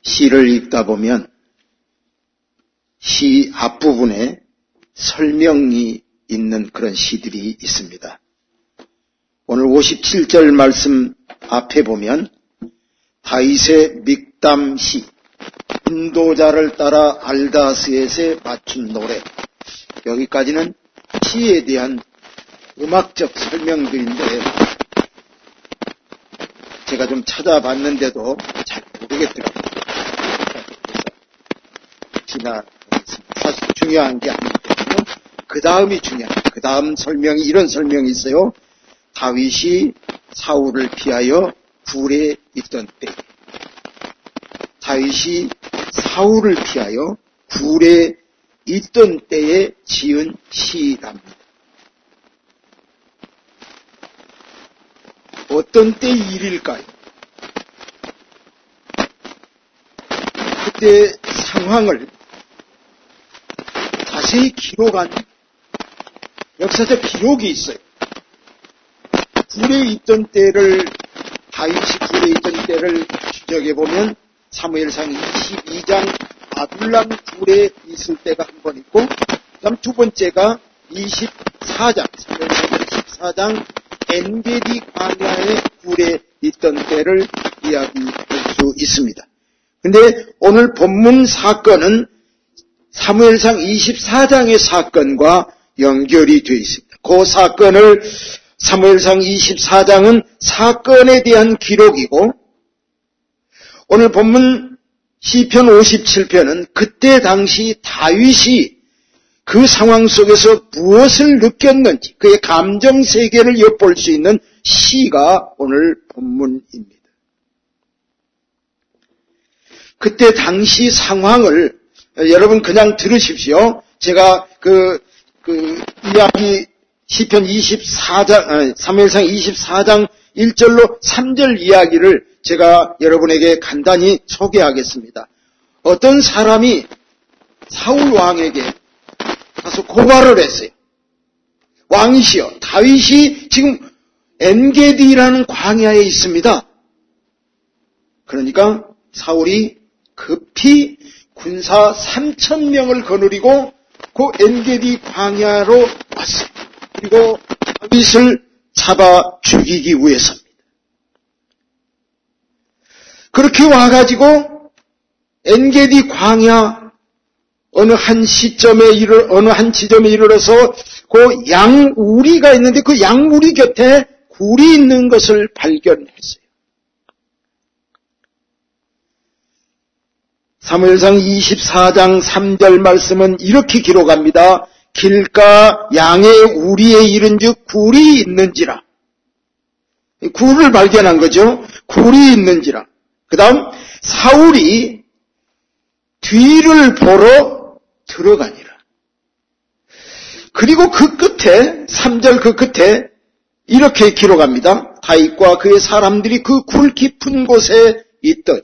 시를 읽다 보면 시 앞부분에 설명이 있는 그런 시들이 있습니다. 오늘 57절 말씀 앞에 보면 다윗의 믹담시, 인도자를 따라 알다스엣에 맞춘 노래, 여기까지는 시에 대한 음악적 설명들인데 제가 좀 찾아봤는데도 잘 모르겠더라고요. 사실 중요한 게 아니고 그 다음이 중요합니다. 그 다음 설명이 이런 설명이 있어요. 다윗이 사울을 피하여 굴에 있던 때, 다윗이 사울을 피하여 굴에 있던 때에 지은 시랍니다. 어떤 때의 일일까요? 그때 상황을 자세히 기록한 역사적 기록이 있어요. 굴에 있던 때를, 다윗이 굴에 있던 때를 추적해보면 사무엘상 22장 아둘람 굴에 있을 때가 한 번 있고, 그다음 두 번째가 24장, 사무엘상 24장 엔게디 광야의 굴에 있던 때를 이야기할 수 있습니다. 근데 오늘 본문 사건은 사무엘상 24장의 사건과 연결이 되어 있습니다. 그 사건을 사무엘상 24장은 사건에 대한 기록이고, 오늘 본문 시편 57편은 그때 당시 다윗이 그 상황 속에서 무엇을 느꼈는지 그의 감정 세계를 엿볼 수 있는 시가 오늘 본문입니다. 그때 당시 상황을 여러분 그냥 들으십시오. 제가 그 이야기 시편 24장, 사무엘상 24장 1절로 3절 이야기를 제가 여러분에게 간단히 소개하겠습니다. 어떤 사람이 사울 왕에게 가서 고발을 했어요. 왕이시여, 다윗이 지금 엔게디라는 광야에 있습니다. 그러니까 사울이 급히 군사 3,000명을 거느리고 그 엔게디 광야로 왔어요. 그리고 다윗을 잡아 죽이기 위해서입니다. 그렇게 와가지고 엔게디 광야 어느 한 지점에 이르러서 그 양우리가 있는데 그 양우리 곁에 굴이 있는 것을 발견했어요. 사무엘상 24장 3절 말씀은 이렇게 기록합니다. 길가 양의 우리에 이른즉 굴이 있는지라. 굴을 발견한 거죠. 굴이 있는지라. 그 다음 사울이 뒤를 보러 들어가니라. 그리고 그 끝에 3절 그 끝에 이렇게 기록합니다. 다윗과 그의 사람들이 그 굴 깊은 곳에 있더니,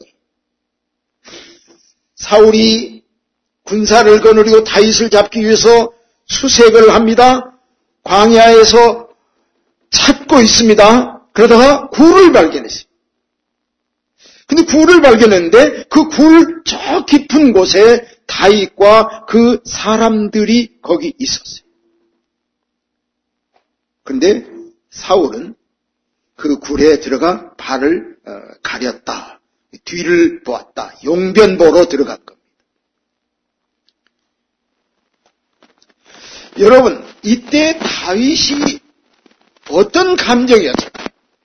사울이 군사를 거느리고 다윗을 잡기 위해서 수색을 합니다. 광야에서 찾고 있습니다. 그러다가 굴을 발견했어요. 근데 굴을 발견했는데 그 굴 저 깊은 곳에 다윗과 그 사람들이 거기 있었어요. 그런데 사울은 그 굴에 들어가 발을 가렸다. 뒤를 보았다. 용변 보러 들어간 겁니다. 여러분, 이때 다윗이 어떤 감정이었을까요?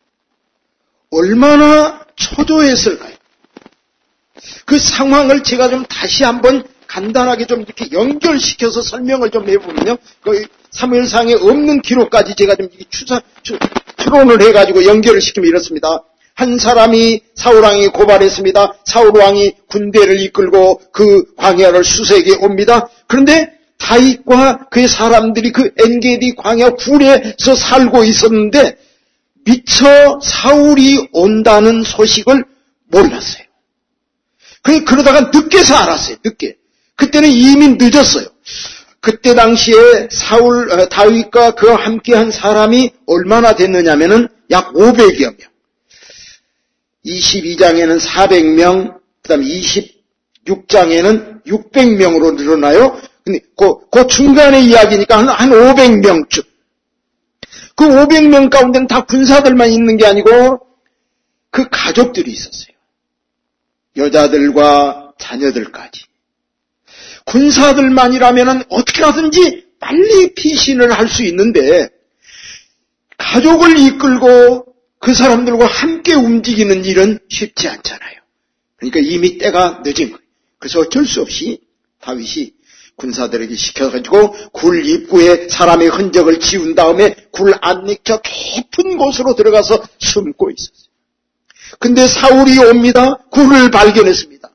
얼마나 초조했을까요? 그 상황을 제가 좀 다시 한번 간단하게 좀 이렇게 연결시켜서 설명을 좀 해보면요. 그 사무엘상에 없는 기록까지 제가 좀 추론을 해가지고 연결을 시키면 이렇습니다. 한 사람이 사울왕에게 고발했습니다. 사울왕이 군대를 이끌고 그 광야를 수색해 옵니다. 그런데 다윗과 그의 사람들이 그 엔게디 광야 굴에서 살고 있었는데 미처 사울이 온다는 소식을 몰랐어요. 그러다가 늦게서 알았어요. 늦게. 그때는 이미 늦었어요. 그때 당시에 다윗과 그와 함께한 사람이 얼마나 됐느냐면은 약 500여 명. 22장에는 400명, 그 다음에 26장에는 600명으로 늘어나요. 근데 그 중간의 이야기니까 한 500명쯤. 그 500명 가운데는 다 군사들만 있는 게 아니고 그 가족들이 있었어요. 여자들과 자녀들까지. 군사들만이라면 어떻게 하든지 빨리 피신을 할 수 있는데 가족을 이끌고 그 사람들과 함께 움직이는 일은 쉽지 않잖아요. 그러니까 이미 때가 늦은 거예요. 그래서 어쩔 수 없이 다윗이 군사들에게 시켜가지고 굴 입구에 사람의 흔적을 지운 다음에 굴 안쪽 저 깊은 곳으로 들어가서 숨고 있었어요. 근데 사울이 옵니다. 굴을 발견했습니다.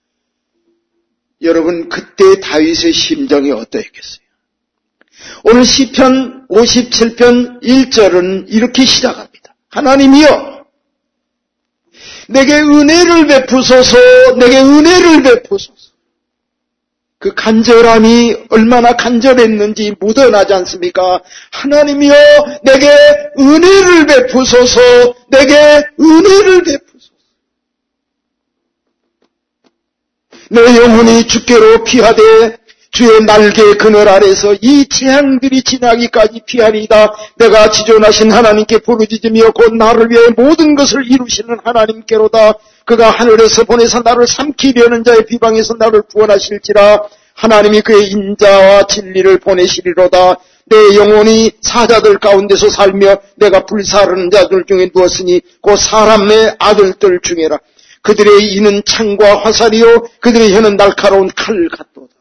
여러분 그때 다윗의 심정이 어떠했겠어요? 오늘 시편 57편 1절은 이렇게 시작합니다. 하나님이여 내게 은혜를 베푸소서 내게 은혜를 베푸소서. 그 간절함이 얼마나 간절했는지 묻어나지 않습니까? 하나님이여 내게 은혜를 베푸소서 내게 은혜를 베푸소서. 내 영혼이 주께로 피하되 주의 날개 그늘 아래서 이 재앙들이 지나기까지 피하리이다. 내가 지존하신 하나님께 부르짖으며 곧 나를 위해 모든 것을 이루시는 하나님께로다. 그가 하늘에서 보내사 나를 삼키려는 자의 비방에서 나를 구원하실지라. 하나님이 그의 인자와 진리를 보내시리로다. 내 영혼이 사자들 가운데서 살며 내가 불사르는 자들 중에 누웠으니 곧 사람의 아들들 중에라. 그들의 이는 창과 화살이요 그들의 혀는 날카로운 칼 같도다.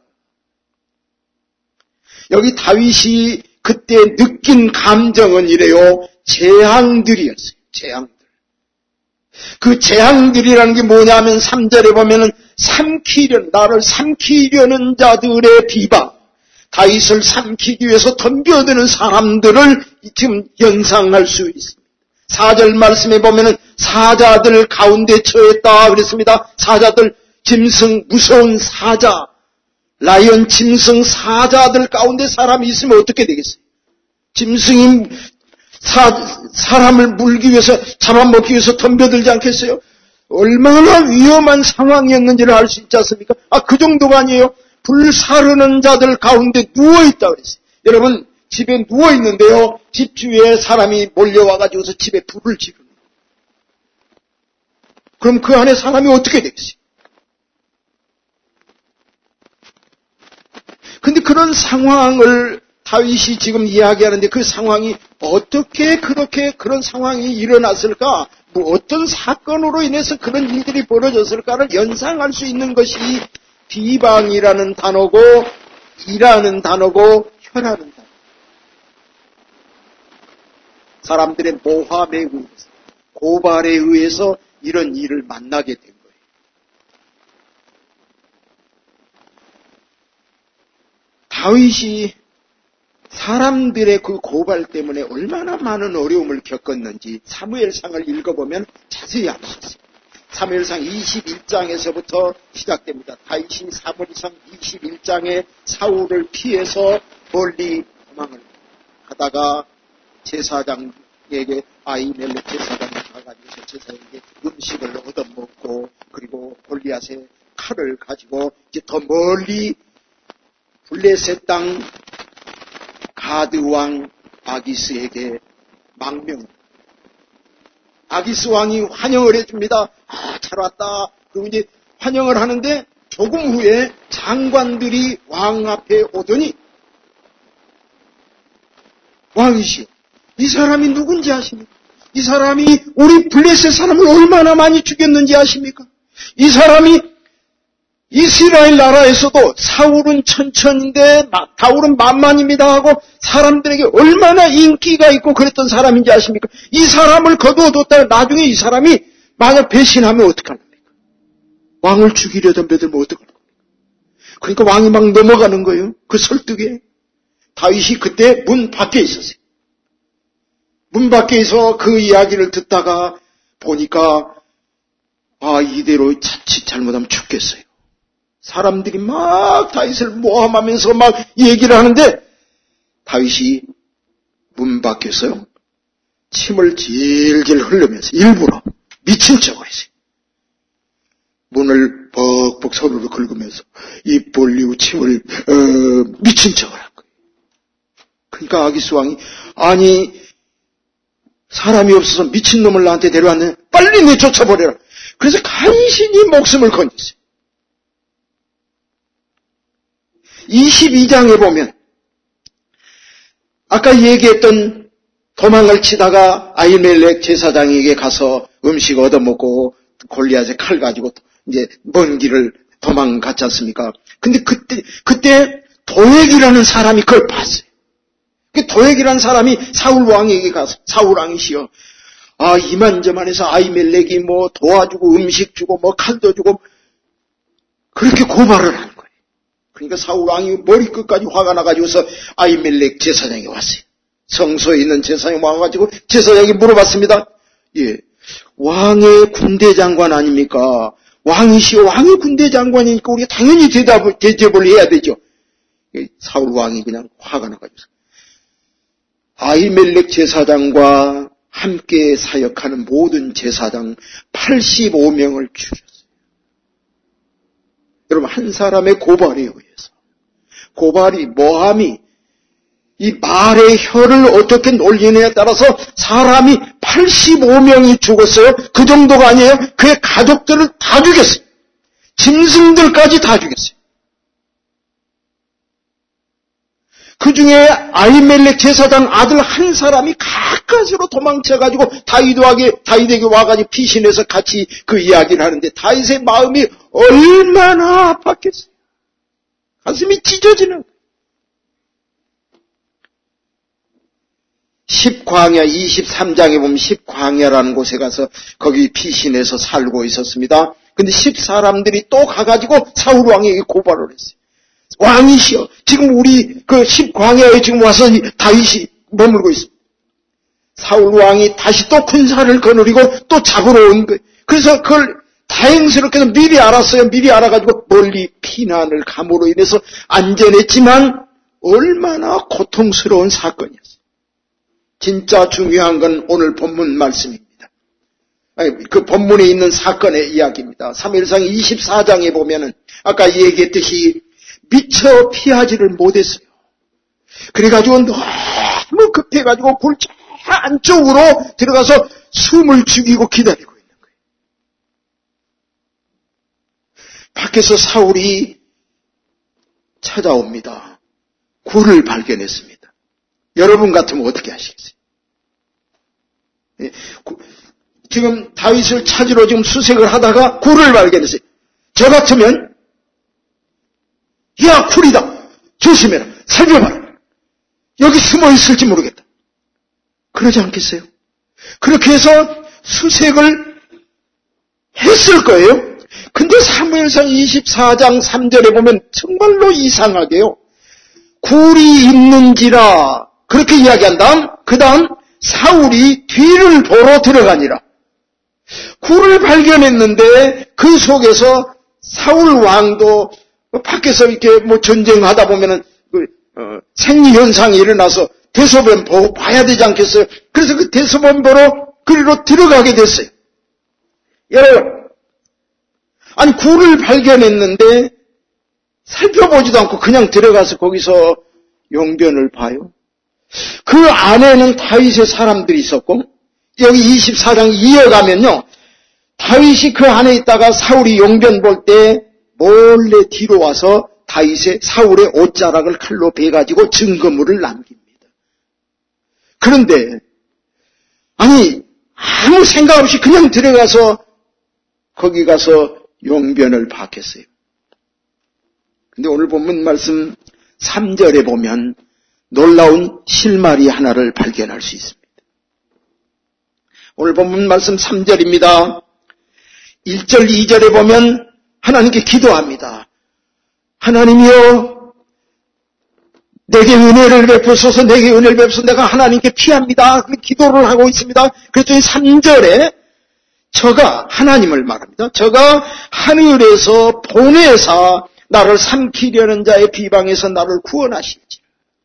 여기 다윗이 그때 느낀 감정은 이래요. 재앙들이었어요. 재앙들. 그 재앙들이라는 게 뭐냐면 3절에 보면은 나를 삼키려는 자들의 비방, 다윗을 삼키기 위해서 덤벼드는 사람들을 지금 연상할 수 있습니다. 4절 말씀에 보면은 사자들 가운데 처했다 그랬습니다. 사자들, 짐승, 무서운 사자, 라이언, 짐승, 사자들 가운데 사람이 있으면 어떻게 되겠어요? 짐승이 사람을 물기 위해서, 잡아먹기 위해서 덤벼들지 않겠어요? 얼마나 위험한 상황이었는지를 알 수 있지 않습니까? 그 정도가 아니에요. 불사르는 자들 가운데 누워있다 그랬어요. 여러분, 집에 누워있는데요. 집 주위에 사람이 몰려와가지고서 집에 불을 지르는 거예요. 그럼 그 안에 사람이 어떻게 되겠어요? 근데 그런 상황을 다윗이 지금 이야기하는데 그 상황이 어떻게 그렇게 그런 상황이 일어났을까? 뭐 어떤 사건으로 인해서 그런 일들이 벌어졌을까를 연상할 수 있는 것이 비방이라는 단어고 이라는 단어고 혀라는 단어. 사람들의 모함에 의해서 고발에 의해서 이런 일을 만나게 된 거예요. 다윗이 사람들의 그 고발 때문에 얼마나 많은 어려움을 겪었는지 사무엘상을 읽어보면 자세히 알 수 있습니다. 사무엘상 21장에서부터 시작됩니다. 다윗이 사무엘상 21장에 사울을 피해서 멀리 도망을 하다가 제사장에게 아히멜렉 제사장이 가가지고 제사장에게 음식을 얻어먹고 그리고 골리앗의 칼을 가지고 이제 더 멀리 블레셋 땅 가드 왕 아기스에게 망명. 아기스 왕이 환영을 해줍니다. 잘 왔다. 그리고 이제 환영을 하는데 조금 후에 장관들이 왕 앞에 오더니 왕이시여, 이 사람이 누군지 아십니까? 이 사람이 우리 블레셋 사람을 얼마나 많이 죽였는지 아십니까? 이 사람이 이스라엘 나라에서도 사울은 천천인데 다울은 만만입니다 하고 사람들에게 얼마나 인기가 있고 그랬던 사람인지 아십니까? 이 사람을 거두어뒀다가 나중에 이 사람이 만약 배신하면 어떡합니까? 왕을 죽이려던 배들면 어떡합니까? 그러니까 왕이 막 넘어가는 거예요. 그 설득에. 다윗이 그때 문 밖에 있었어요. 문 밖에서 그 이야기를 듣다가 보니까 이대로 자칫 잘못하면 죽겠어요. 사람들이 막 다윗을 모함하면서 막 얘기를 하는데 다윗이 문 밖에서 침을 질질 흘리면서 일부러 미친 척을 했어요. 문을 벅벅 서로를 긁으면서 입 벌리고 침을 미친 척을 한 거예요. 그러니까 아기스 왕이 아니 사람이 없어서 미친놈을 나한테 데려왔네. 빨리 내쫓아버려라. 그래서 간신히 목숨을 건졌어요. 22장에 보면 아까 얘기했던 도망을 치다가 아히멜렉 제사장에게 가서 음식 얻어먹고 골리앗의 칼 가지고 이제 먼 길을 도망갔지 않습니까? 근데 그때 도액이라는 사람이 그걸 봤어요. 그 도액이라는 사람이 사울 왕에게 가서 사울 왕이시여 이만저만해서 아히멜렉이 뭐 도와주고 음식 주고 뭐 칼도 주고 그렇게 고발을 하는 거예요. 그러니까 사울 왕이 머리끝까지 화가 나가지고서 아히멜렉 제사장이 왔어요. 성소에 있는 제사장이 와가지고 제사장이 물어봤습니다. 예, 왕의 군대 장관 아닙니까? 왕이시여 왕의 군대 장관이니까 우리가 당연히 대접을 해야 되죠. 사울 왕이 그냥 화가 나가지고 아히멜렉 제사장과 함께 사역하는 모든 제사장 85명을 죽였어요. 여러분 한 사람의 고발에 의해서 고발이 모함이 이 말의 혀를 어떻게 놀리느냐에 따라서 사람이 85명이 죽었어요. 그 정도가 아니에요. 그의 가족들을 다 죽였어요. 짐승들까지 다 죽였어요. 그 중에 아히멜렉 제사장 아들 한 사람이 가까스로 도망쳐가지고 다윗에게 와가지고 피신해서 같이 그 이야기를 하는데 다윗의 마음이 얼마나 아팠겠어요. 가슴이 찢어지는 10광야 23장에 보면 10광야라는 곳에 가서 거기 피신해서 살고 있었습니다. 근데 10사람들이 또 가가지고 사울 왕에게 고발을 했어요. 왕이시여 지금 우리 그 10광야에 지금 와서 다윗이 머물고 있습니다. 사울 왕이 다시 또 군사를 거느리고 또 잡으러 온 거예요. 그래서 그걸 다행스럽게도 미리 알았어요. 미리 알아가지고 멀리 피난을 감으로 인해서 안전했지만 얼마나 고통스러운 사건이었어요. 진짜 중요한 건 오늘 본문 말씀입니다. 그 본문에 있는 사건의 이야기입니다. 사무엘상 24장에 보면은 아까 얘기했듯이 미처 피하지를 못했어요. 그래가지고 너무 급해가지고 골짜 안쪽으로 들어가서 숨을 죽이고 기다리고 있는 거예요. 밖에서 사울이 찾아옵니다. 굴을 발견했습니다. 여러분 같으면 어떻게 하시겠어요? 지금 다윗을 찾으러 지금 수색을 하다가 굴을 발견했어요. 저 같으면 야 굴이다. 조심해라. 살펴봐라. 여기 숨어 있을지 모르겠다. 그러지 않겠어요? 그렇게 해서 수색을 했을 거예요. 근데 사무엘상 24장 3절에 보면 정말로 이상하게요. 굴이 있는지라 그렇게 이야기한 다음 그 다음 사울이 뒤를 보러 들어가니라. 굴을 발견했는데 그 속에서 사울 왕도 밖에서 이렇게 뭐 전쟁하다 보면은 생리현상이 일어나서 대소변 보고 봐야 되지 않겠어요? 그래서 그 대소변 보러 그리로 들어가게 됐어요. 여러분, 아니 굴을 발견했는데 살펴보지도 않고 그냥 들어가서 거기서 용변을 봐요. 그 안에는 다윗의 사람들이 있었고 여기 24장 이어가면요. 다윗이 그 안에 있다가 사울이 용변 볼 때 몰래 뒤로 와서 사울의 옷자락을 칼로 베가지고 증거물을 남깁니다. 그런데 아니 아무 생각 없이 그냥 들어가서 거기 가서 용변을 봤겠어요. 근데 오늘 본문 말씀 3절에 보면 놀라운 실마리 하나를 발견할 수 있습니다. 오늘 본문 말씀 3절입니다. 1절, 2절에 보면 하나님께 기도합니다. 하나님이여 내게 은혜를 베푸소서 내게 은혜를 베푸소서 내가 하나님께 피합니다. 기도를 하고 있습니다. 그랬더니 3절에 저가 하나님을 말합니다. 저가 하늘에서 보내사 나를 삼키려는 자의 비방에서 나를 구원하실지.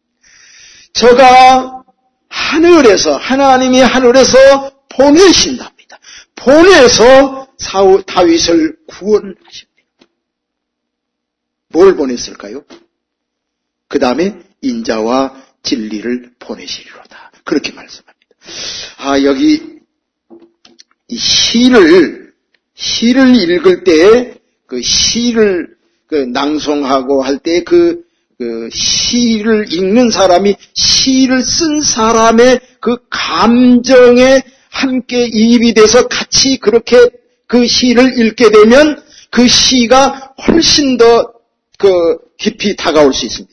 저가 하늘에서 하나님이 하늘에서 보내신답니다. 보내서 다윗을 구원하십니다. 뭘 보냈을까요? 그 다음에 인자와 진리를 보내시리로다. 그렇게 말씀합니다. 여기 이 시를 읽을 때 그 시를 낭송하고 할 때 그 시를 읽는 사람이 시를 쓴 사람의 그 감정에 함께 이입이 돼서 같이 그렇게 그 시를 읽게 되면 그 시가 훨씬 더 깊이 다가올 수 있습니다.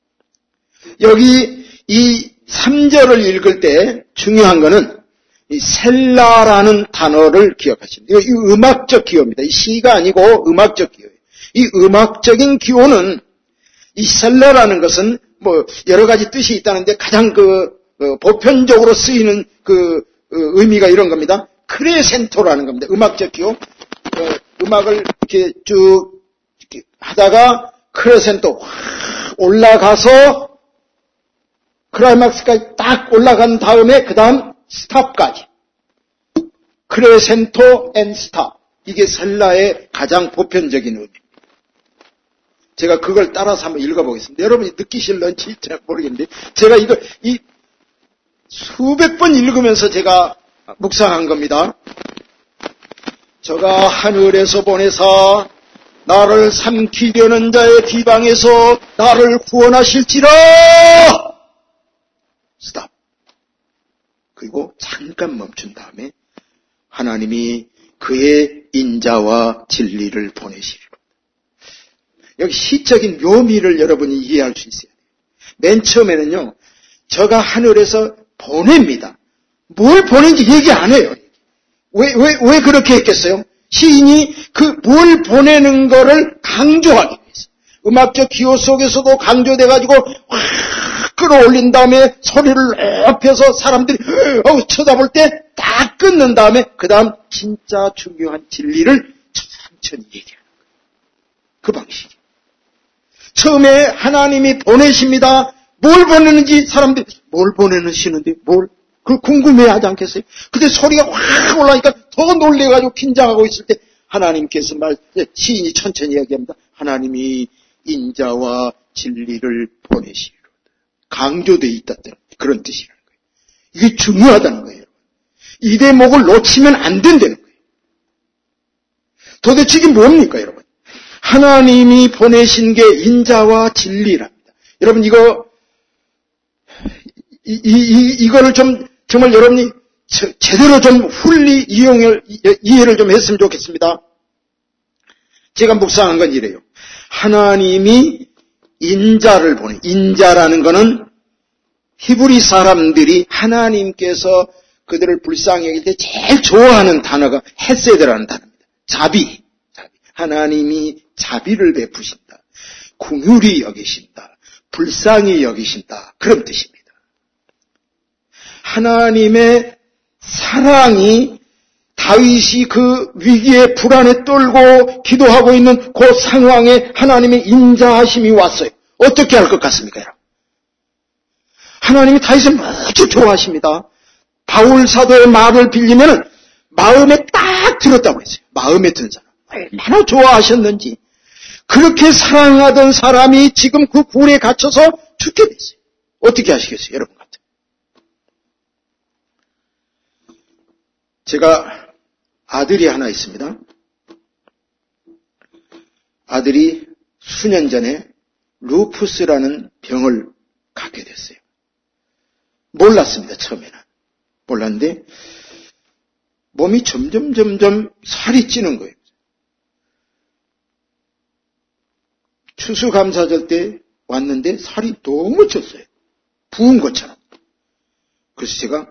여기 이 3절을 읽을 때 중요한 거는 이 셀라라는 단어를 기억하십니다. 이 음악적 기호입니다. 이 시가 아니고 음악적 기호예요. 이 음악적인 기호는 이 셀라라는 것은 뭐 여러 가지 뜻이 있다는데 가장 보편적으로 쓰이는 의미가 이런 겁니다. 크레센토라는 겁니다. 음악적 기호. 음악을 이렇게 쭉 이렇게 하다가 크레센토 확 올라가서 클라이막스까지 딱 올라간 다음에 그 다음 스탑까지. 크레센토 앤 스탑. 이게 셀라의 가장 보편적인 의미입니다. 제가 그걸 따라서 한번 읽어보겠습니다. 여러분이 느끼실런지 잘 모르겠는데 제가 이 수백 번 읽으면서 제가 묵상한 겁니다. 저가 하늘에서 보내사 나를 삼키려는 자의 비방에서 나를 구원하실지라. 스탑. 그리고 잠깐 멈춘 다음에 하나님이 그의 인자와 진리를 보내시리라. 여기 시적인 묘미를 여러분이 이해할 수 있어요. 맨 처음에는요, 저가 하늘에서 보냅니다. 뭘 보낸지 얘기 안 해요. 왜 그렇게 했겠어요? 시인이 뭘 보내는 거를 강조하기 위해서. 음악적 기호 속에서도 강조돼가지고 확 끌어올린 다음에 소리를 높여서 사람들이 쳐다볼 때 딱 끊는 다음에 그 다음 진짜 중요한 진리를 천천히 얘기하는 거예요. 그 방식이에요. 처음에 하나님이 보내십니다. 뭘 보내는지 사람들이 뭘 보내시는데 그걸 궁금해하지 않겠어요? 근데 소리가 확 올라오니까 더 놀래가지고 긴장하고 있을 때 하나님께서 시인이 천천히 얘기합니다. 하나님이 인자와 진리를 보내시리로다. 강조되어 있다는 그런 뜻이라는 거예요. 이게 중요하다는 거예요. 이 대목을 놓치면 안 된다는 거예요. 도대체 이게 뭡니까, 여러분? 하나님이 보내신 게 인자와 진리랍니다. 여러분 이거를 정말 여러분이 제대로 좀 이해를 좀 했으면 좋겠습니다. 제가 묵상한 건 이래요. 하나님이 인자라는 거는 히브리 사람들이 하나님께서 그들을 불쌍히 여길 때 제일 좋아하는 단어가 헤세드라는 단어입니다. 자비. 하나님이 자비를 베푸신다. 긍휼히 여기신다. 불쌍히 여기신다. 그런 뜻입니다. 하나님의 사랑이 다윗이 그 위기에 불안에 떨고 기도하고 있는 그 상황에 하나님의 인자하심이 왔어요. 어떻게 할 것 같습니까, 여러분? 하나님이 다윗을 무척 좋아하십니다. 바울 사도의 말을 빌리면 마음에 딱 들었다고 했어요. 마음에 든 사람. 얼마나 좋아하셨는지. 그렇게 사랑하던 사람이 지금 그 굴에 갇혀서 죽게 됐어요. 어떻게 하시겠어요, 여러분 같은? 제가 아들이 하나 있습니다. 아들이 수년 전에 루푸스라는 병을 갖게 됐어요. 몰랐습니다, 처음에는. 몰랐는데 몸이 점점 살이 찌는 거예요. 추수감사절 때 왔는데 살이 너무 쪘어요. 부은 것처럼. 그래서 제가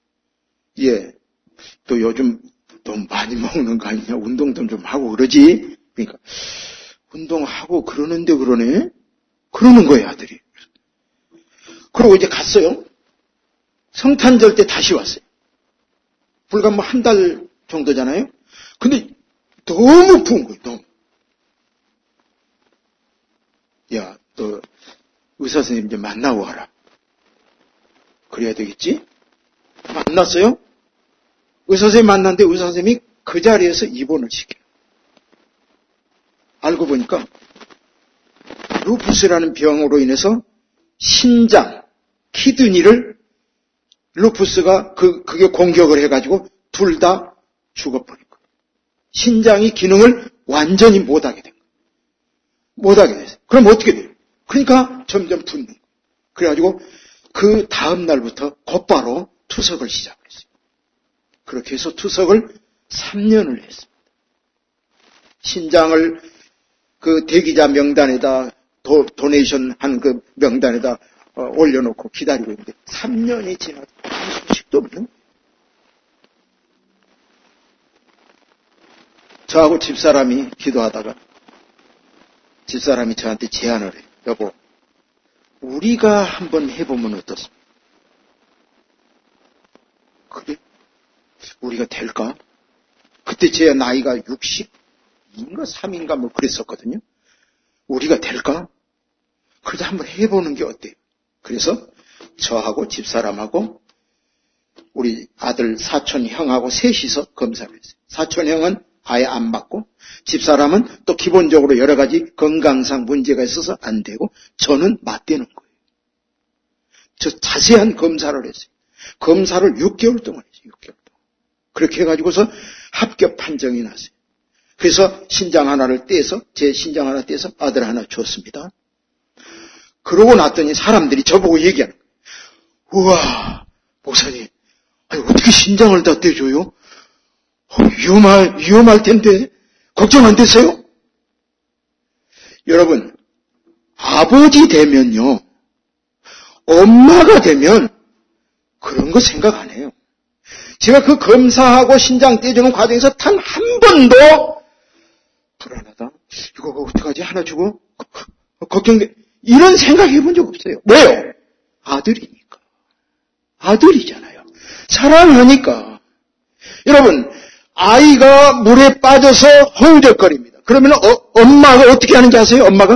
또 요즘 너무 많이 먹는 거 아니냐, 운동도 좀 하고 그러지. 그러니까 운동하고 그러는데 그러네. 그러는 거예요, 아들이. 그러고 이제 갔어요. 성탄절 때 다시 왔어요. 불과 한 달 정도잖아요. 근데 너무 부은 거예요, 너무. 야, 너 의사 선생님 좀 만나고 와라. 그래야 되겠지? 만났어요? 의사 선생님 만났는데 의사 선생님이 그 자리에서 입원을 시켜요. 알고 보니까 루푸스라는 병으로 인해서 신장, 키드니를 루푸스가 그게 공격을 해가지고 둘 다 죽어버린 거예요. 신장이 기능을 완전히 못하게 된 거예요. 못하게 됐어요. 그럼 어떻게 돼요? 그러니까 점점 붓는 거예요. 그래가지고 그 다음 날부터 곧바로 투석을 시작했어요. 그렇게 해서 투석을 3년을 했습니다. 신장을 그 대기자 명단에다 도네이션 한 그 명단에다 올려놓고 기다리고 있는데 3년이 지나도 아무 소식도 없는 거예요. 저하고 집사람이 기도하다가 집사람이 저한테 제안을 해요. 여보, 우리가 한번 해보면 어떻습니까? 그래? 우리가 될까? 그때 제 나이가 62인가 3인가 뭐 그랬었거든요. 우리가 될까? 그래도 한번 해보는 게 어때요? 그래서 저하고 집사람하고 우리 아들 사촌 형하고 셋이서 검사를 했어요. 사촌 형은 아예 안 받고 집사람은 또 기본적으로 여러 가지 건강상 문제가 있어서 안 되고 저는 맞대는 거예요. 저 자세한 검사를 했어요. 검사를 6개월 동안 했어요. 6개월 동안. 그렇게 해가지고서 합격 판정이 났어요. 그래서 신장 하나를 떼서 제 신장 하나 떼서 아들 하나 줬습니다. 그러고 났더니 사람들이 저보고 얘기하는 거예요. 우와, 목사님, 아니 어떻게 신장을 다 떼줘요? 위험할 텐데 걱정 안 되세요? 여러분, 아버지 되면요, 엄마가 되면 그런 거 생각 안 해요. 제가 그 검사하고 신장 떼주는 과정에서 단 한 번도 불안하다, 이거 어떡하지, 하나 주고 걱정돼, 이런 생각 해본 적 없어요. 왜요? 아들이니까. 아들이잖아요. 사랑하니까. 여러분, 아이가 물에 빠져서 허우적거립니다. 그러면 엄마가 어떻게 하는지 아세요? 엄마가?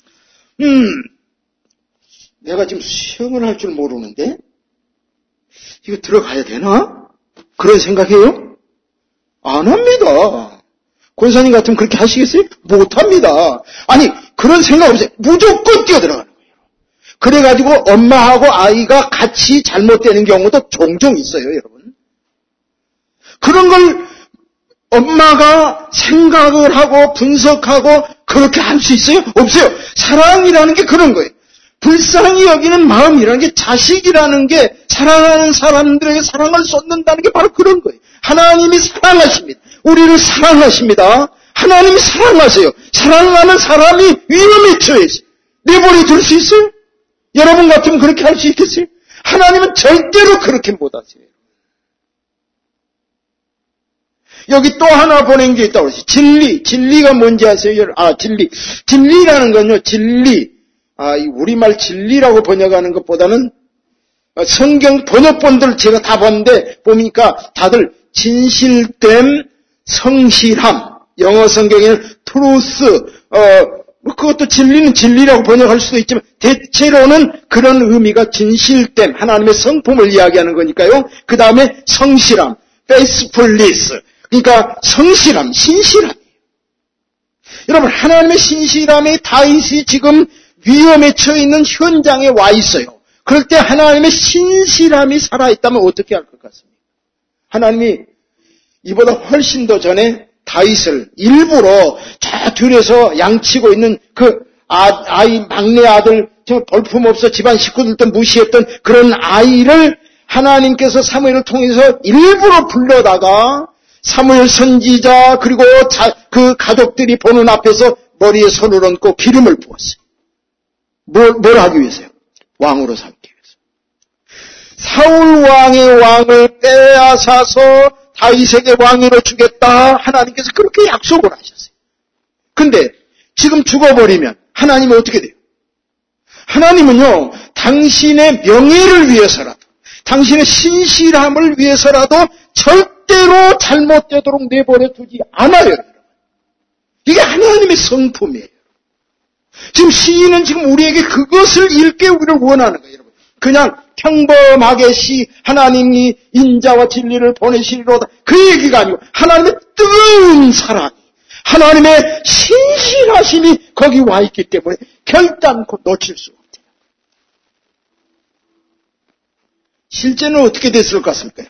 내가 지금 수영을 할 줄 모르는데 이거 들어가야 되나? 그런 생각해요? 안 합니다. 권사님 같으면 그렇게 하시겠어요? 못합니다. 아니, 그런 생각 없어요. 무조건 뛰어들어가는 거예요. 그래가지고 엄마하고 아이가 같이 잘못되는 경우도 종종 있어요, 여러분. 그런 걸 엄마가 생각을 하고 분석하고 그렇게 할 수 있어요? 없어요. 사랑이라는 게 그런 거예요. 불쌍히 여기는 마음이라는 게, 자식이라는 게 사랑하는 사람들에게 사랑을 쏟는다는 게 바로 그런 거예요. 하나님이 사랑하십니다. 우리를 사랑하십니다. 하나님이 사랑하세요. 사랑하는 사람이 위험에 처해서 내버려 둘 수 있어요? 여러분 같으면 그렇게 할 수 있겠어요? 하나님은 절대로 그렇게 못하세요. 여기 또 하나 보낸 게 있다고 그랬어요. 진리. 진리가 뭔지 아세요? 진리. 진리라는 건요, 진리. 우리말 진리라고 번역하는 것보다는 성경 번역본들 제가 다 봤는데 보니까 다들 진실됨, 성실함, 영어 성경에는 truth, 그것도 진리는 진리라고 번역할 수도 있지만 대체로는 그런 의미가 진실됨, 하나님의 성품을 이야기하는 거니까요. 그 다음에 성실함, faithfulness, 그러니까 성실함, 신실함. 여러분, 하나님의 신실함에 다윗이 지금 위험에 처해 있는 현장에 와 있어요. 그럴 때 하나님의 신실함이 살아있다면 어떻게 할 것 같습니까? 하나님이 이보다 훨씬 더 전에 다윗을 일부러 저 들에서 양치고 있는 그 아이, 막내 아들, 저 볼품없어 집안 식구들도 무시했던 그런 아이를 하나님께서 사무엘을 통해서 일부러 불러다가 사무엘 선지자 그리고 그 가족들이 보는 앞에서 머리에 손을 얹고 기름을 부었어요. 뭘 하기 위해서요? 왕으로 삼기 위해서. 사울 왕의 왕을 빼앗아서 다윗에게 왕위로 주겠다. 하나님께서 그렇게 약속을 하셨어요. 근데 지금 죽어버리면 하나님은 어떻게 돼요? 하나님은요, 당신의 명예를 위해서라도, 당신의 신실함을 위해서라도 절대로 잘못되도록 내버려 두지 않아요. 이게 하나님의 성품이에요. 지금 시인은 지금 우리에게 그것을 읽게 우리를 원하는 거예요, 여러분. 그냥 평범하게 하나님이 인자와 진리를 보내시리로다, 그 얘기가 아니고 하나님의 뜨거운 사랑, 하나님의 신실하심이 거기 와 있기 때문에 결단코 놓칠 수가 없대요. 실제는 어떻게 됐을 것 같습니까?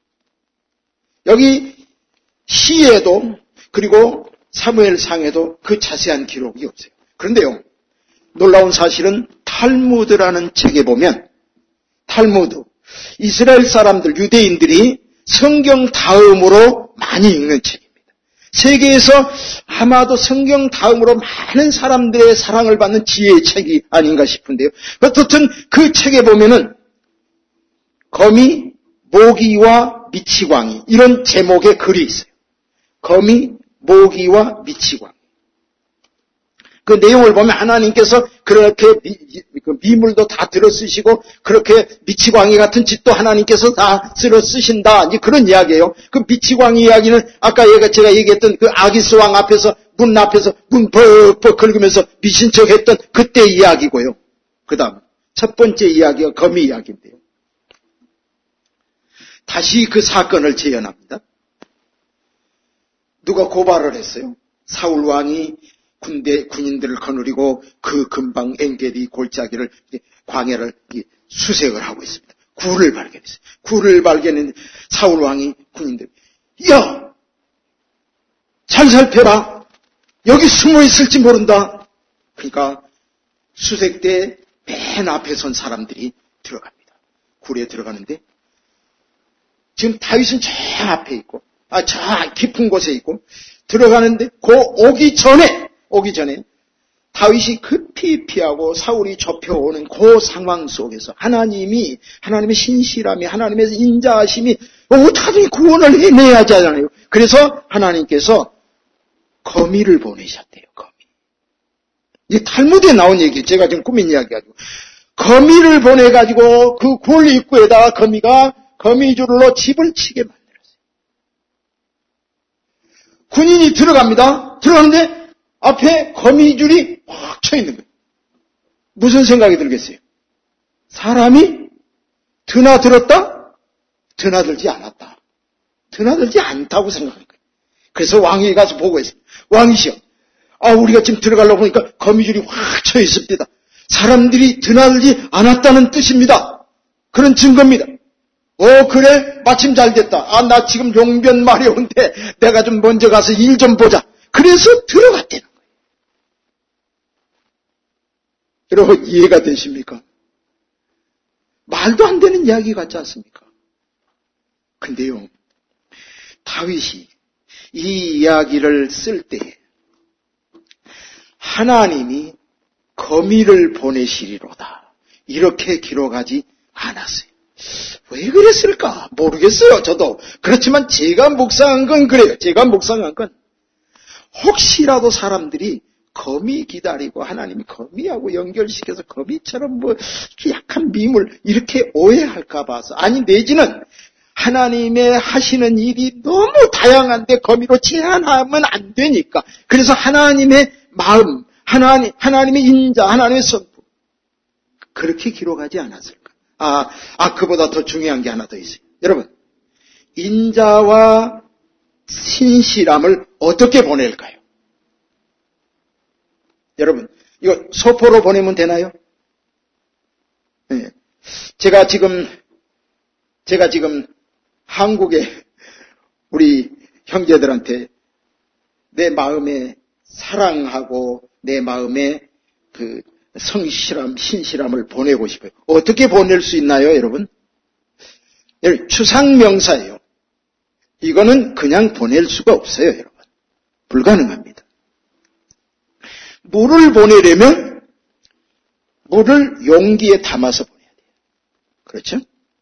여기 시에도 그리고 사무엘상에도 그 자세한 기록이 없어요. 그런데요, 놀라운 사실은 탈무드라는 책에 보면 탈무드, 이스라엘 사람들, 유대인들이 성경 다음으로 많이 읽는 책입니다. 세계에서 아마도 성경 다음으로 많은 사람들의 사랑을 받는 지혜의 책이 아닌가 싶은데요. 어떻든 그 책에 보면은 거미, 모기와 미치광이 이런 제목의 글이 있어요. 거미, 모기와 미치광이. 그 내용을 보면 하나님께서 그렇게 미물도 다 들어 쓰시고 그렇게 미치광이 같은 짓도 하나님께서 다 쓸어 쓰신다. 이제 그런 이야기예요. 그 미치광이 이야기는 아까 제가 얘기했던 그 아기스 왕 앞에서 문 앞에서 문 벅벅 긁으면서 미친 척 했던 그때 이야기고요. 그 다음 첫 번째 이야기가 거미 이야기인데요. 다시 그 사건을 재현합니다. 누가 고발을 했어요. 사울 왕이 군인들을 거느리고 그 근방 엔게디 골짜기를 광야를 수색을 하고 있습니다. 굴을 발견했어요. 굴을 발견했는데 사울 왕이 군인들, 야, 잘 살펴라. 여기 숨어 있을지 모른다. 그러니까 수색대 맨 앞에 선 사람들이 들어갑니다. 굴에 들어가는데 지금 다윗은 저 앞에 있고, 저 깊은 곳에 있고 들어가는데 오기 전에 다윗이 급히 피하고 사울이 좁혀오는 그 상황 속에서 하나님의 신실함이, 하나님의 인자하심이 어떻게 구원을 해내야 하잖아요. 그래서 하나님께서 거미를 보내셨대요. 거미. 이 탈무드에 나온 얘기, 제가 지금 꾸민 이야기 가지고 거미를 보내가지고 그 굴 입구에다가 거미가 거미줄로 집을 치게 만들었어요. 군인이 들어갑니다. 들어가는데 앞에 거미줄이 확 쳐 있는 거예요. 무슨 생각이 들겠어요? 사람이 드나들었다? 드나들지 않았다. 드나들지 않다고 생각한 거예요. 그래서 왕이 가서 보고했어요. 왕이시여, 우리가 지금 들어가려고 보니까 거미줄이 확 쳐 있습니다. 사람들이 드나들지 않았다는 뜻입니다. 그런 증거입니다. 그래? 마침 잘 됐다. 나 지금 용변 마려운데 내가 좀 먼저 가서 일 좀 보자. 그래서 들어갔대는 거예요. 여러분, 이해가 되십니까? 말도 안 되는 이야기 같지 않습니까? 근데요, 다윗이 이 이야기를 쓸 때 하나님이 거미를 보내시리로다 이렇게 기록하지 않았어요. 왜 그랬을까? 모르겠어요, 저도. 그렇지만 제가 묵상한 건 그래요. 제가 묵상한 건 혹시라도 사람들이 거미 기다리고 하나님이 거미하고 연결시켜서 거미처럼 이렇게 약한 미물 이렇게 오해할까 봐서, 아니 내지는 하나님의 하시는 일이 너무 다양한데 거미로 제한하면 안 되니까, 그래서 하나님의 마음, 하나님의 인자, 하나님의 선부 그렇게 기록하지 않았을까? 그보다 더 중요한 게 하나 더 있어요. 여러분, 인자와 신실함을 어떻게 보낼까요? 여러분, 이거 소포로 보내면 되나요? 네. 제가 지금 한국에 우리 형제들한테 내 마음에 사랑하고 내 마음에 그 성실함, 신실함을 보내고 싶어요. 어떻게 보낼 수 있나요, 여러분? 추상명사예요. 이거는 그냥 보낼 수가 없어요, 여러분. 불가능합니다. 물을 보내려면 물을 용기에 담아서 보내야 돼요. 그렇죠?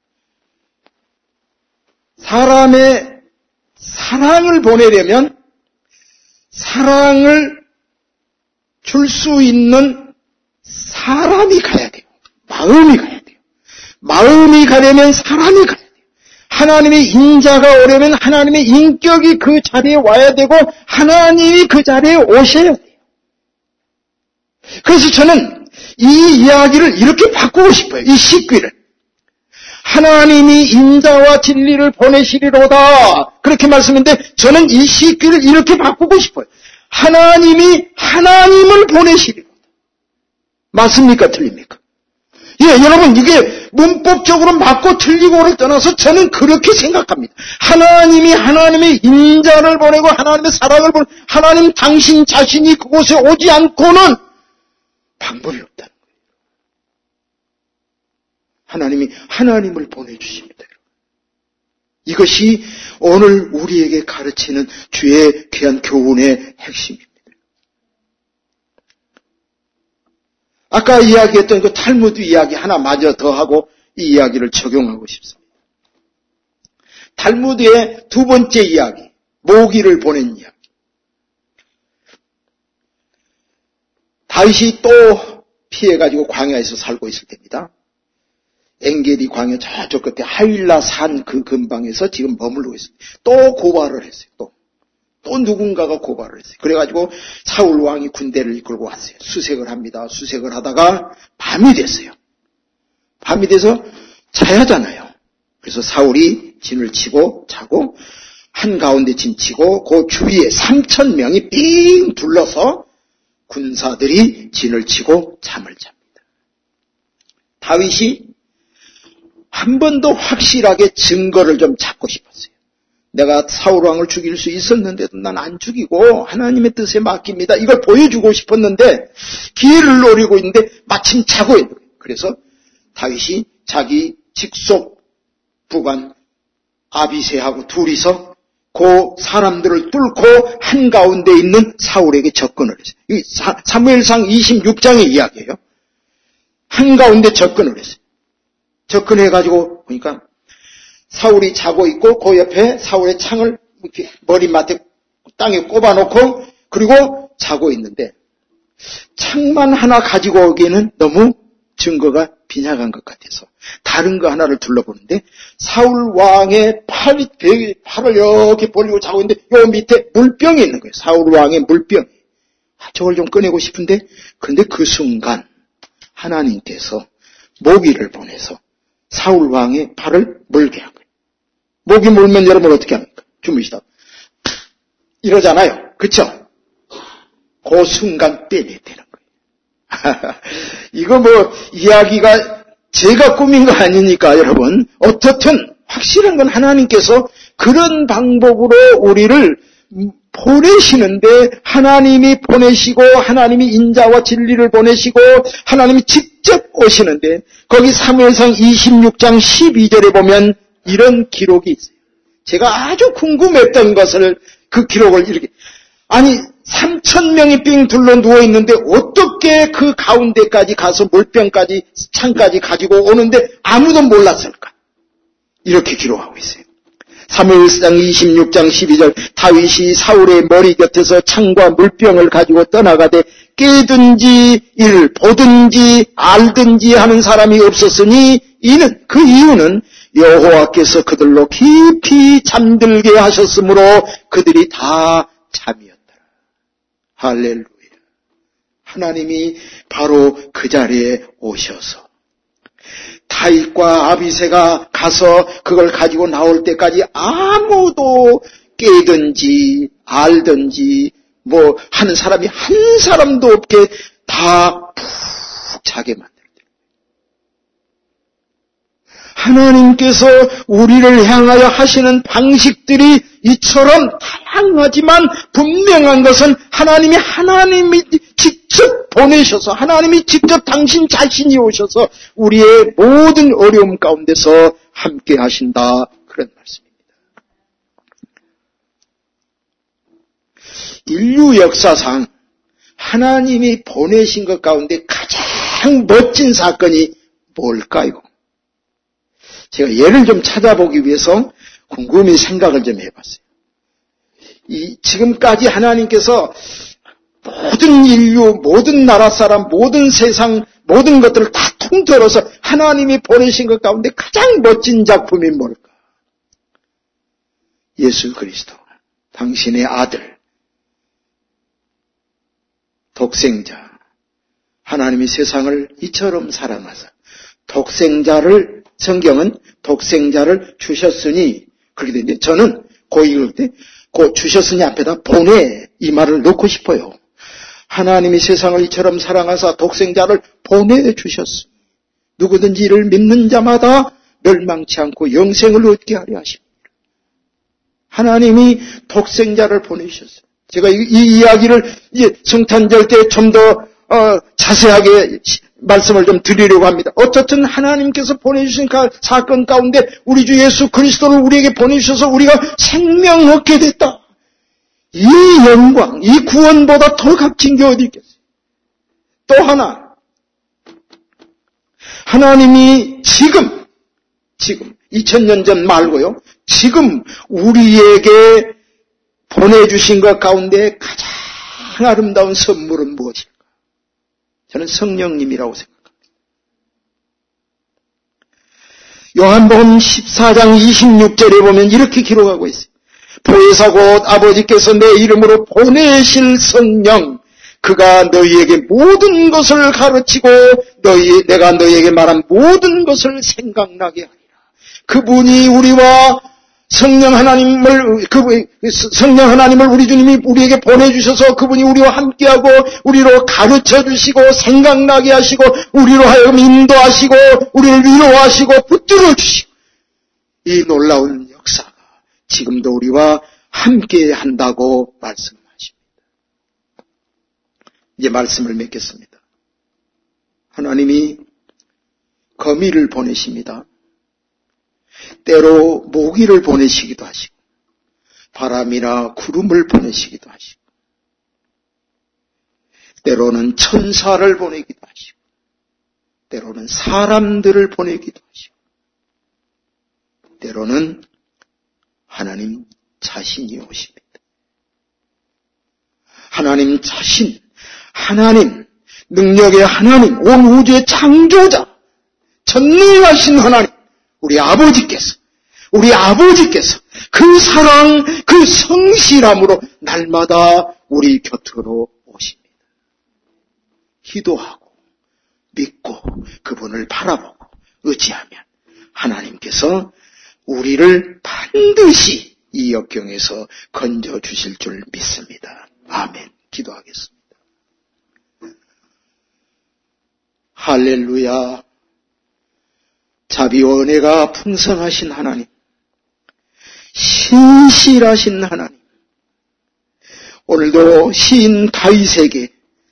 사람의 사랑을 보내려면 사랑을 줄 수 있는 사람이 가야 돼요. 마음이 가야 돼요. 마음이 가려면 사람이 가야 돼요. 하나님의 인자가 오려면 하나님의 인격이 그 자리에 와야 되고 하나님이 그 자리에 오셔야 돼요. 그래서 저는 이 이야기를 이렇게 바꾸고 싶어요. 이 시귀를. 하나님이 인자와 진리를 보내시리로다. 그렇게 말씀했는데 저는 이 시귀를 이렇게 바꾸고 싶어요. 하나님이 하나님을 보내시리로다. 맞습니까? 틀립니까? 예, 여러분, 이게 문법적으로 맞고 틀리고를 떠나서 저는 그렇게 생각합니다. 하나님이 하나님의 인자를 보내고 하나님의 사랑을 보내고 하나님 당신 자신이 그곳에 오지 않고는 방법이 없다는 거예요. 하나님이 하나님을 보내주십니다. 이것이 오늘 우리에게 가르치는 주의 귀한 교훈의 핵심입니다. 아까 이야기했던 그 탈무드 이야기 하나 마저 더 하고 이 이야기를 적용하고 싶습니다. 탈무드의 두 번째 이야기, 모기를 보낸 이야기. 다윗이 또 피해가지고 광야에서 살고 있을 때입니다. 엔게디 광야 저쪽 끝에 하윌라 산 그 근방에서 지금 머물고 있어요. 또 고발을 했어요. 또 누군가가 고발을 했어요. 그래가지고 사울 왕이 군대를 이끌고 왔어요. 수색을 합니다. 수색을 하다가 밤이 됐어요. 밤이 돼서 자야 하잖아요. 그래서 사울이 진을 치고 자고 한가운데 진 치고 그 주위에 3,000명이 삥 둘러서 군사들이 진을 치고 잠을 잡니다. 다윗이 한 번 더 확실하게 증거를 좀 찾고 싶었어요. 내가 사울왕을 죽일 수 있었는데도 난 안 죽이고 하나님의 뜻에 맡깁니다. 이걸 보여주고 싶었는데 기회를 노리고 있는데 마침 자고 있는 거예요. 그래서 다윗이 자기 직속 부관 아비새하고 둘이서 그 사람들을 뚫고 한가운데 있는 사울에게 접근을 했어요. 이 사무엘상 26장의 이야기예요. 한가운데 접근을 했어요. 접근해가지고 보니까 사울이 자고 있고 그 옆에 사울의 창을 이렇게 머리맡에 땅에 꼽아놓고 그리고 자고 있는데 창만 하나 가지고 오기에는 너무 증거가 빈약한 것 같아서 다른 거 하나를 둘러보는데 사울 왕의 팔을 이렇게 벌리고 자고 있는데 요 밑에 물병이 있는 거예요. 사울 왕의 물병. 저걸 좀 꺼내고 싶은데 그런데 그 순간 하나님께서 모기를 보내서 사울 왕의 팔을 물게 한 거예요. 모기 물면 여러분 어떻게 합니까? 주무시다 이러잖아요. 그렇죠? 그 순간 빼내야 되는 거예요. 이거 뭐 이야기가 제가 꾸민 거 아니니까 여러분. 어떻든 확실한 건 하나님께서 그런 방법으로 우리를 보내시는데 하나님이 보내시고 하나님이 인자와 진리를 보내시고 하나님이 직접 오시는데 거기 사무엘상 26장 12절에 보면 이런 기록이 있어요. 제가 아주 궁금했던 것을 그 기록을 이렇게 3,000명이 삥 둘러 누워있는데 어떻게 그 가운데까지 가서 물병까지 창까지 가지고 오는데 아무도 몰랐을까? 이렇게 기록하고 있어요. 사무엘상 26장 12절 다윗이 사울의 머리 곁에서 창과 물병을 가지고 떠나가되 깨든지 이를 보든지 알든지 하는 사람이 없었으니 그 이유는 여호와께서 그들로 깊이 잠들게 하셨으므로 그들이 다 잠이었더라. 할렐루야. 하나님이 바로 그 자리에 오셔서 다윗과 아비새가 가서 그걸 가지고 나올 때까지 아무도 깨든지 알든지 뭐 하는 사람이 한 사람도 없게 다 푹 자게 만들어요. 하나님께서 우리를 향하여 하시는 방식들이 이처럼 다양하지만 분명한 것은 하나님이 직접 보내셔서 하나님이 직접 당신 자신이 오셔서 우리의 모든 어려움 가운데서 함께 하신다. 그런 말씀입니다. 인류 역사상 하나님이 보내신 것 가운데 가장 멋진 사건이 뭘까요? 제가 예를 좀 찾아보기 위해서 곰곰이 생각을 좀 해봤어요. 지금까지 하나님께서 모든 인류, 모든 나라 사람, 모든 세상, 모든 것들을 다 통틀어서 하나님이 보내신 것 가운데 가장 멋진 작품이 뭘까? 예수 그리스도, 당신의 아들, 독생자, 하나님이 세상을 이처럼 사랑하사 성경은 독생자를 주셨으니 그렇게 되는데 저는 읽을 때 곧 주셨으니 앞에다 보내 이 말을 넣고 싶어요. 하나님이 세상을 이처럼 사랑하사 독생자를 보내주셨으니 누구든지 이를 믿는 자마다 멸망치 않고 영생을 얻게 하려 하십니다. 하나님이 독생자를 보내주셨어요. 제가 이 이야기를 이제 성탄절 때 좀 더 자세하게 말씀을 좀 드리려고 합니다. 어쨌든 하나님께서 보내주신 사건 가운데 우리 주 예수 그리스도를 우리에게 보내주셔서 우리가 생명 얻게 됐다. 이 영광, 이 구원보다 더 값진 게 어디 있겠어요? 또 하나, 하나님이 지금 2000년 전 말고요. 지금 우리에게 보내주신 것 가운데 가장 아름다운 선물은 무엇일까? 저는 성령님이라고 생각합니다. 요한복음 14장 26절에 보면 이렇게 기록하고 있어요. 보혜사 곧 아버지께서 내 이름으로 보내실 성령, 그가 너희에게 모든 것을 가르치고 내가 너희에게 말한 모든 것을 생각나게 하리라. 그분이 우리와 성령 하나님을 우리 주님이 우리에게 보내주셔서 그분이 우리와 함께하고 우리로 가르쳐주시고 생각나게 하시고 우리로 하여금 인도하시고 우리를 위로하시고 붙들어주시고 이 놀라운 역사가 지금도 우리와 함께한다고 말씀하십니다. 이제 말씀을 맺겠습니다. 하나님이 거미를 보내십니다. 때로 모기를 보내시기도 하시고 바람이나 구름을 보내시기도 하시고 때로는 천사를 보내기도 하시고 때로는 사람들을 보내기도 하시고 때로는 하나님 자신이 오십니다. 하나님 자신, 하나님, 능력의 하나님, 온 우주의 창조자, 전능하신 하나님, 우리 아버지께서 그 사랑, 그 성실함으로 날마다 우리 곁으로 오십니다. 기도하고 믿고 그분을 바라보고 의지하면 하나님께서 우리를 반드시 이 역경에서 건져주실 줄 믿습니다. 아멘. 기도하겠습니다. 할렐루야. 자비와 은혜가 풍성하신 하나님, 신실하신 하나님, 오늘도 시인 다윗에게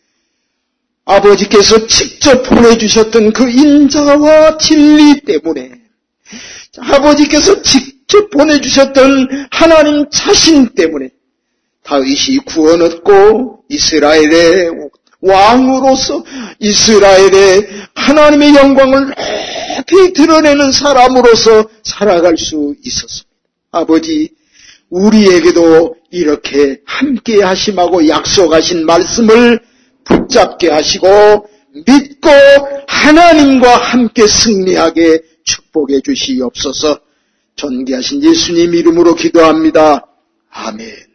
아버지께서 직접 보내주셨던 그 인자와 진리 때문에 아버지께서 직접 보내주셨던 하나님 자신 때문에 다윗이 구원 얻고 이스라엘의 왕으로서 이스라엘의 하나님의 영광을 높이 드러내는 사람으로서 살아갈 수 있었습니다. 아버지, 우리에게도 이렇게 함께 하심하고 약속하신 말씀을 붙잡게 하시고 믿고 하나님과 함께 승리하게 축복해 주시옵소서. 존귀하신 예수님 이름으로 기도합니다. 아멘.